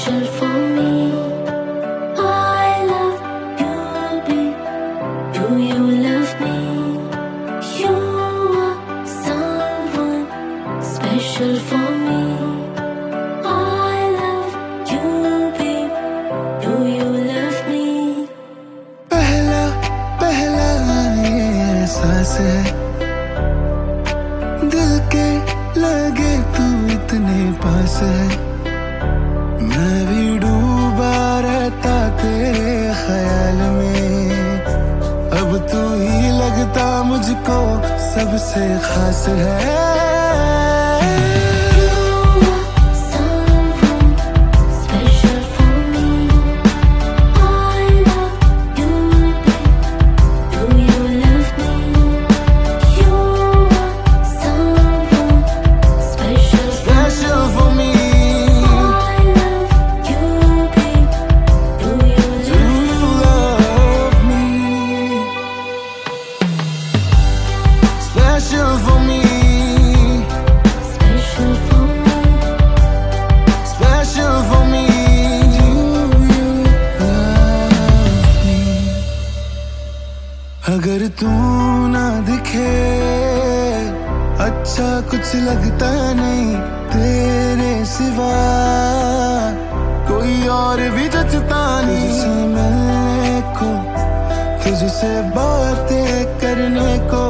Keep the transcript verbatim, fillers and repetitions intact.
special for me. I love you, babe. Do you love me? You are someone special for me. I love you, babe. Do you love me? पहला पहला ये एहसास है, दिल के लगे तू इतने पास है। मैं भी डूबा रहता तेरे ख्याल में, अब तू ही लगता मुझको सबसे खास है। Special for me, Special for me, special for me. Do you love me? अगर तू ना दिखे अच्छा कुछ लगता नहीं, तेरे सिवा कोई और भी जचता नहीं। तुझसे मिलने को, तुझसे बातें करने को